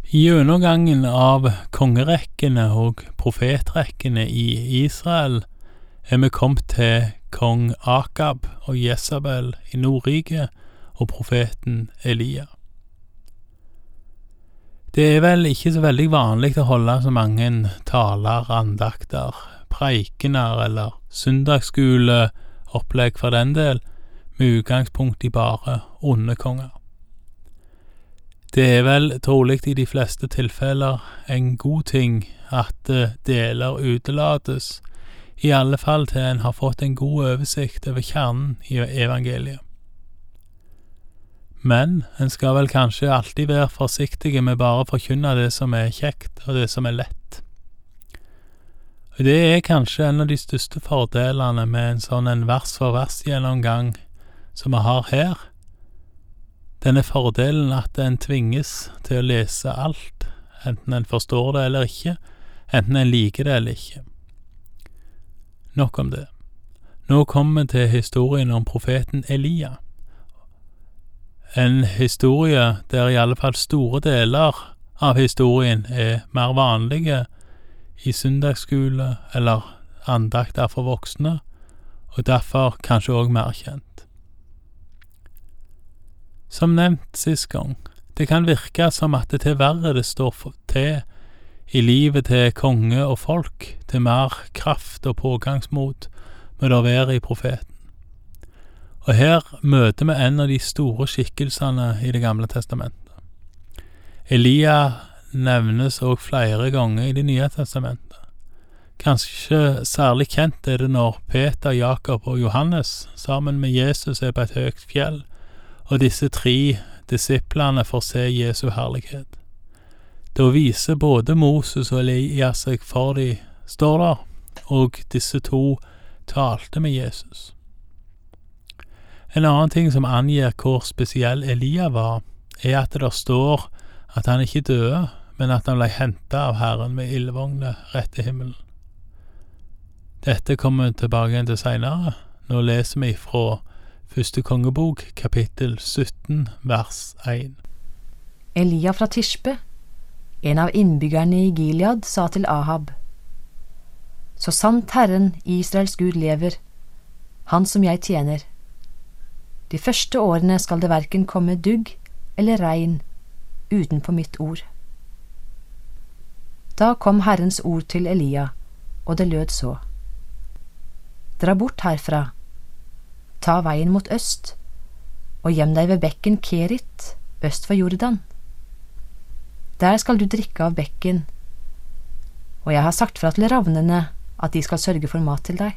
I gjennomgangen av kongerekkene og profetrekkene i Israel vi kommet til kong Akab og Jezabel i Nordriket og profeten Elia. Det vel ikke så veldig vanlig å holde så mange taler, andakter, preikener eller søndagsskoleopplegg for den del, med utgangspunkt i bare onde konger. Det vel trolig i de fleste tilfeller en god ting at deler utelates, i alle fall til en har fått en god oversikt over kjernen i evangeliet. Men en skal vel kanskje alltid være forsiktige med bare å forkynne det som kjekt og det som lett. Og det kanskje en av de største fordelene med en sånn en vers for vers gjennomgang som vi har her. Denne fordelen at en tvinges til å lese alt, enten en forstår det eller ikke, enten en liker det eller ikke. Nok om det. Nå kommer vi til historien om profeten Elia. En historie der i alle fall store deler av historien mer vanlige i søndagsskole eller andakter for voksne, og derfor kanskje også mer kjent. Som nevnt sist gang, det kan virke som at det til verre det står til i livet til konge og folk, til mer kraft og pågangsmot med å være i profeten. Og her møter vi en av de store skikkelsene i Det gamle testamentet. Elia nevnes også flere ganger i Det nye testamentet. Kanskje særlig kjent det når Peter, Jakob og Johannes sammen med Jesus på et høyt fjell, og disse 3 disiplene får se Jesu herlighet. Da viser både Moses og Elias seg for de står der, og disse 2 talte med Jesus. En annen ting som angir hvor spesiell Elia var, at det står at han ikke døde, men at han ble hentet av Herren med ildvogne rett til himmelen. Dette kommer vi tilbake til senere. Nå leser vi fra 1. kongebok, kapittel 17, vers 1. Elia fra Tishbe, en av innbyggerne i Gilead, sa til Ahab: Så sant Herren, Israels Gud, lever, han som jeg tjener. De første årene skal det hverken komme dugg eller regn utenpå mitt ord. Da kom Herrens ord til Elia, og det lød så: Dra bort herfra, ta veien mot øst, og gjem deg ved bekken Kerit, øst for Jordan. Der skal du drikke av bekken, og jeg har sagt fra til ravnene at de skal sørge for mat til deg.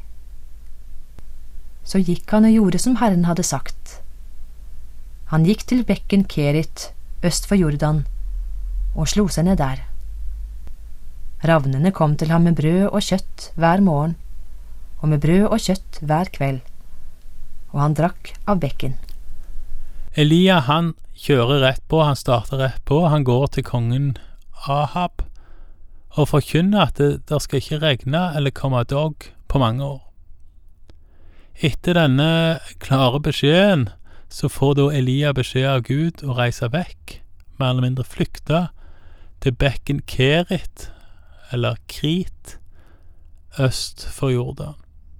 Så gikk han og gjorde som Herren hadde sagt. Han gikk til bekken Kerit, øst for Jordan, og slo seg ned der. Ravnene kom til ham med brød og kjøtt hver morgen, og med brød og kjøtt hver kveld, og han drakk av bekken. Elia han kjører rett på, han starter rett på, han går til kongen Ahab, og forkynner at det skal ikke regne eller komme dogg på mange år. Etter denne klare beskjeden, så får da Elia beskjed av Gud å reise vekk, mer eller mindre flykte, til bekken Kerit, eller Krit, øst for Jordan.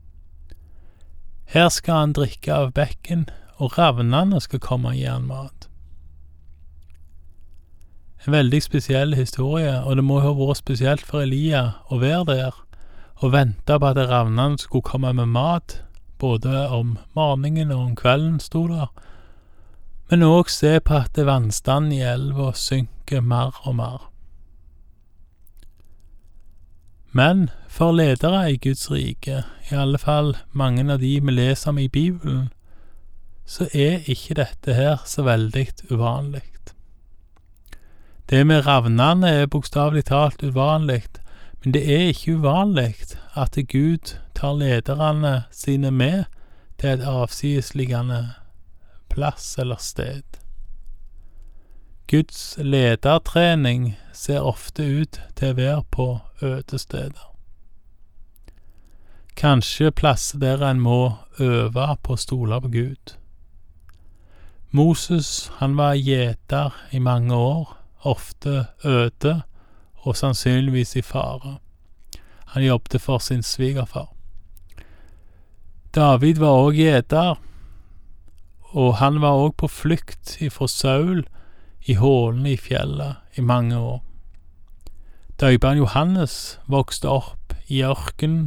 Her skal han drikke av bekken, og ravnene skal komme og gi han mat. En veldig spesiell historie, og det må ha vært spesielt for Elia å være der, og vente på at ravnene skulle komme med mat, både om morgenen og om kvelden stod der, men også se på at vannstanden i elva synker mer og mer. Men for ledere i Guds rike, i alle fall mange av de vi leser om i Bibelen, så ikke dette her så veldig uvanlig. Det med ravnene bokstavelig talt uvanlig, men det ikke uvanlig at Gud tar lederne sine med til et avsidesliggende plass eller sted. Guds ledertrening ser ofte ut til å være på øde steder. Kanskje plasser der en må øve på å stole på Gud. Moses, han var gjeter i mange år, ofte øde og sannsynligvis i fare. Han jobbet for sin svigerfar. David var også gjeter, og han var også på flukt ifra Saul i hålene i fjellet i mange år. Døperen Johannes vokste opp i ørkenen.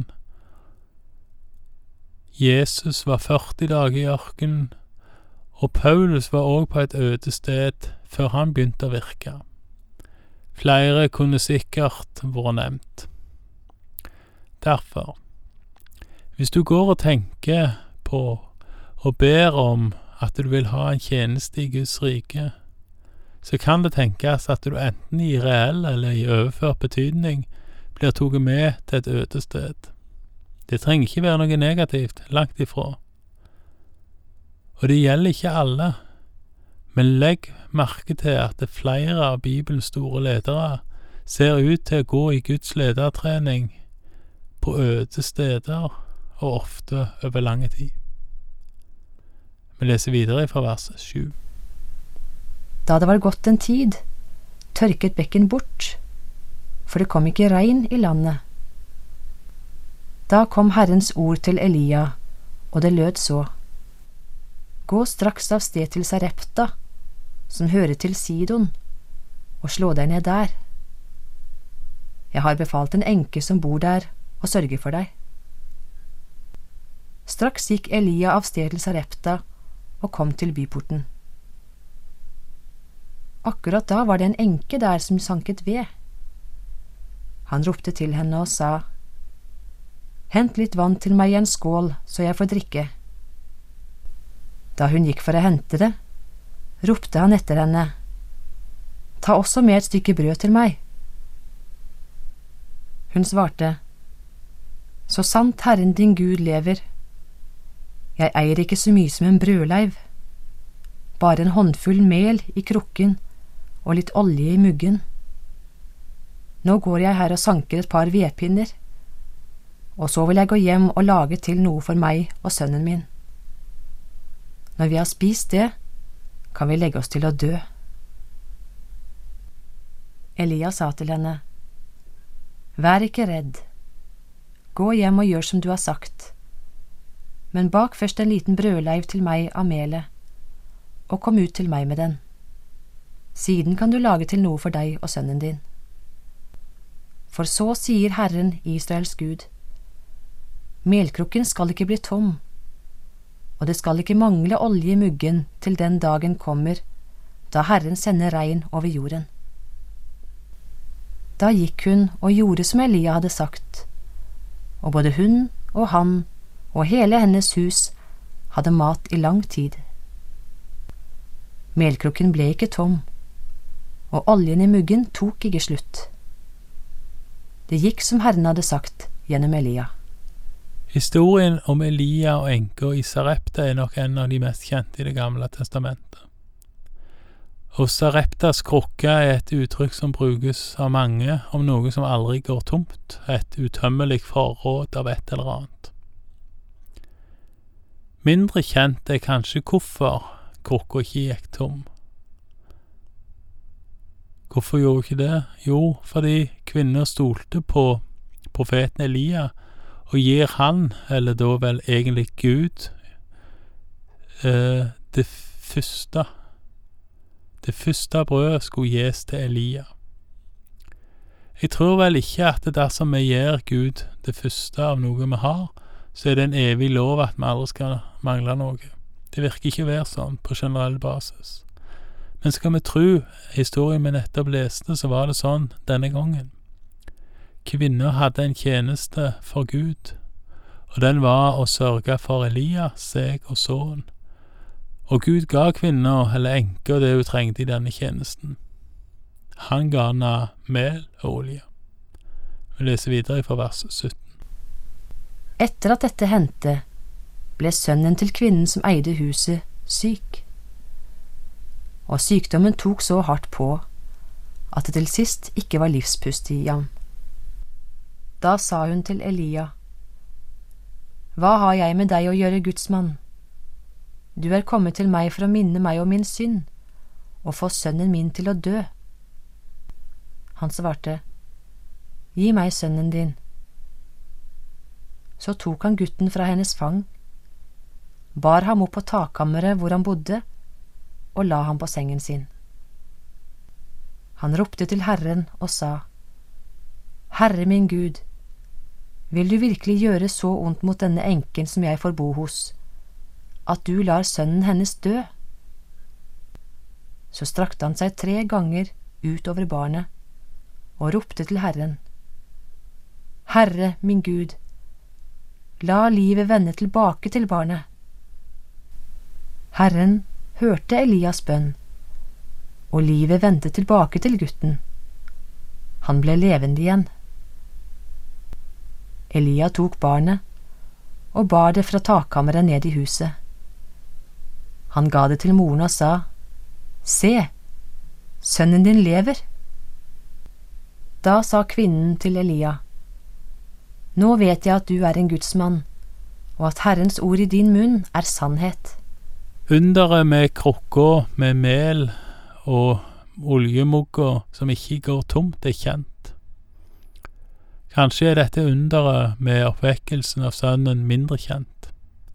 Jesus var 40 dager i ørkenen, og Paulus var også på et øde sted før han begynte å virke. Flere kunne sikkert vært nevnt. Derfor, hvis du går og tenker på og ber om at du vil ha en tjeneste i Guds rike, så kan det tenkes at du enten i reell eller i overført betydning blir tatt med til et øde sted. Det trenger ikke være noe negativt, langt ifra. Og det gjelder ikke alle, men legg merke til at det flere av Bibelens store ledere ser ut til å gå i Guds ledertrening på øde steder og ofte over lange tid. Vi leser videre fra vers 7. Da det var gått en tid, tørket bekken bort, for det kom ikke regn i landet. Da kom Herrens ord til Elia, og det lød så: Gå straks av sted til Sarepta, som hører til Sidon, og slå deg ned der. Jeg har befalt en enke som bor der, å sørge for deg. Straks gikk Elia av sted til Sarepta og kom til byporten. Akkurat da var det en enke der som sanket ved. Han ropte til henne og sa: Hent litt vann til meg i en skål, så jeg får drikke. Da hun gikk for å hente det, ropte han etter henne: Ta også med et stykke brød til meg. Hun svarte: Så sant Herren din Gud lever, jeg eier ikke så mye som en brødleiv, bare en håndfull mel i krukken og litt olje i muggen. Nå går jeg her og sanker et par vedpinner, og så vil jeg gå hjem og lage til noe for meg og sønnen min. Når vi har spist det, kan vi legge oss til å dø. Elia sa til henne: Vær ikke redd. Gå hjem og gjør som du har sagt. Men bak først en liten brødleiv til meg av melet, og kom ut til meg med den. Siden kan du lage til noe for deg og sønnen din. For så sier Herren, Israels Gud: Melkrukken skal ikke bli tom, og det skal ikke mangle olje i muggen til den dagen kommer, da Herren sender regn over jorden. Da gikk hun og gjorde som Elia hadde sagt, og både hun og han og hele hennes hus hadde mat i lang tid. Melkrukken ble ikke tom, og oljen i muggen tok ikke slutt. Det gikk som Herren hadde sagt gjennom Elia. Historien om Elia og enka i Sarepta er nok en av de mest kjente i Det gamle testamentet. Og Sareptas krukke er et uttrykk som brukes av mange om noe som aldri går tomt, et utømmelig forråd av et eller annet. Mindre kjent er kanskje hvorfor krukka ikke gikk tom. Hvorfor gjorde ikke det? Jo, fordi kvinner stolte på profeten Elia, og gir han, eller da vel egentlig Gud, det første brødet skulle gis til Elia. Jeg tror vel ikke at dersom vi gir Gud det første av noe vi har, så er det en evig lov at vi aldri skal mangle noe. Det virker ikke å være sånn på generell basis. Men skal vi tro historien vi nettopp leste, så var det sånn denne gangen. Kvinner hadde en tjeneste for Gud, og den var å sørge for Elia, seg og sønnen. Og Gud ga kvinner, eller enker, det hun trengte i denne tjenesten. Han ga henne mel og olje. Vi leser videre fra vers 17. Etter at dette hendte, ble sønnen til kvinnen som eide huset, syk. Og sykdommen tok så hardt på, at det til sist ikke var livspust i ham. Da sa hun til Elia: Hva har jeg med deg å gjøre, Guds mann? Du er kommet til meg for å minne meg om min synd, og få sønnen min til å dø. Han svarte, «Gi meg sønnen din.» Så tok han gutten fra hennes fang, bar ham opp på takkammeret hvor han bodde, og la ham på sengen sin. Han ropte til Herren og sa, «Herre min Gud, vil du virkelig gjøre så ondt mot denne enken som jeg får bo hos, at du lar sønnen hennes dø?» Så strakte han seg 3 ganger ut over barnet og ropte til Herren, «Herre min Gud, la livet vende tilbake til barnet.» Herren hørte Elias bønn, og livet vendte tilbake til gutten. Han ble levende igjen. Elia tok barnet og bar det fra takkammeret ned i huset. Han ga det til moren og sa, «Se, sønnen din lever.» Da sa kvinnen til Elia, «Nå vet jeg at du er en gudsmann, og at Herrens ord i din munn er sannhet.» Underet med krukka med mel og oljemugga som ikke går tomt, er kjent. Kanskje er dette underet med oppvekkelsen av sønnen mindre kjent.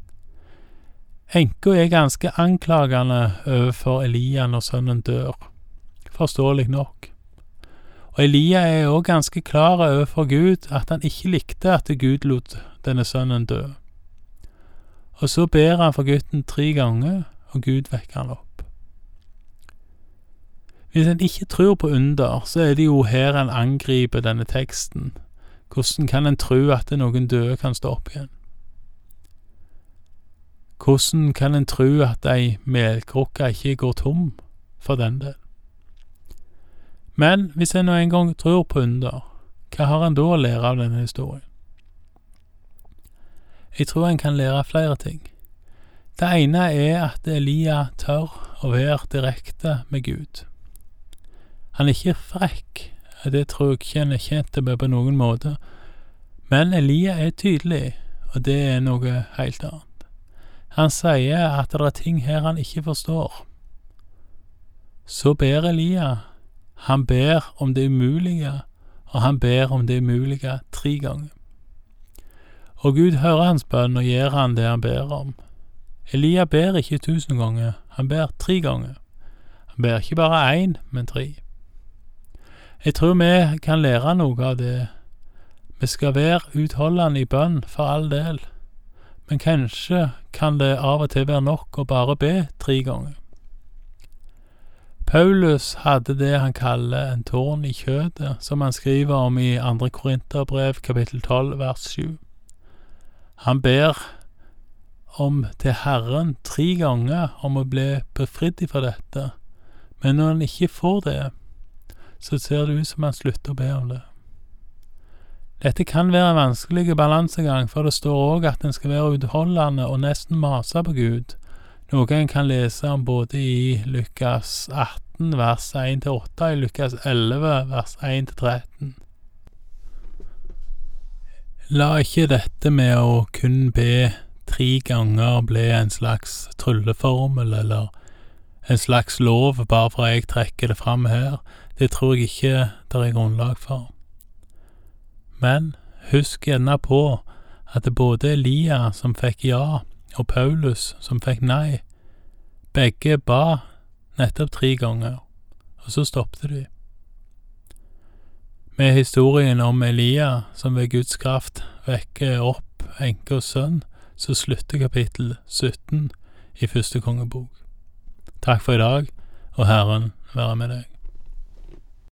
Enka er ganske anklagende overfor Elia når sønnen dør, forståelig nok. Og Elia er også ganske klar overfor Gud at han ikke likte at Gud lot denne sønnen dø. Og så ber han for gutten 3 ganger, og Gud vekker han opp. Hvis en ikke tror på under, så er det jo her en angriper denne teksten. Hvordan kan en tro at noen døde kan stå opp igjen? Hvordan kan en tro at ei melkrukke ikke går tom for den del? Men hvis en nå en gang tror på under, hva har en da å lære av denne historien? Jeg tror en kan lære flere ting. Det ene er at Elia tør å være direkte med Gud. Han er ikke frekk, det tror jeg ikke han er kjent med på noen måte, men Elia er tydelig, og det er noe helt annet. Han sier at det er ting her han ikke forstår. Så ber Elia, han ber om det umulige, og han ber om det umulige 3 ganger. Og Gud hører hans bønn og gir han det han ber om. Elia ber ikke 1000 ganger, han ber 3 ganger. Han ber ikke bare 1, men 3. Jeg tror vi kan lære noe av det. Vi skal være utholdende i bønn for all del, men kanskje kan det av og til være nok å bare be 3 ganger. Paulus hadde det han kaller en tårn i kjødet, som han skriver om i 2. Korinterbrev kapittel 12, vers 7. Han ber om til Herren 3 ganger om å bli befridd fra dette, men når han ikke får det, så ser det ut som han slutter å be om det. Dette kan være en vanskelig balansegang, for det står også at en skal være utholdende og nesten mase på Gud, noe en kan lese om både i Lukas 18, vers 1-8, og i Lukas 11, vers 1-13. La ikke dette med å kun be 3 ganger bli en slags trylleformel, eller en slags lov, bare for jeg trekker det fram her. Det tror jeg ikke det er grunnlag for. Men husk gjerne på at det både Elia som fikk ja, og Paulus som fikk nei, begge ba nettopp 3 ganger, og så stoppte de. Med historien om Elia som ved Guds kraft vekker opp enke og sønn, så slutter kapittel 17 i 1. kongebok. Takk for i dag, og Herren være med deg.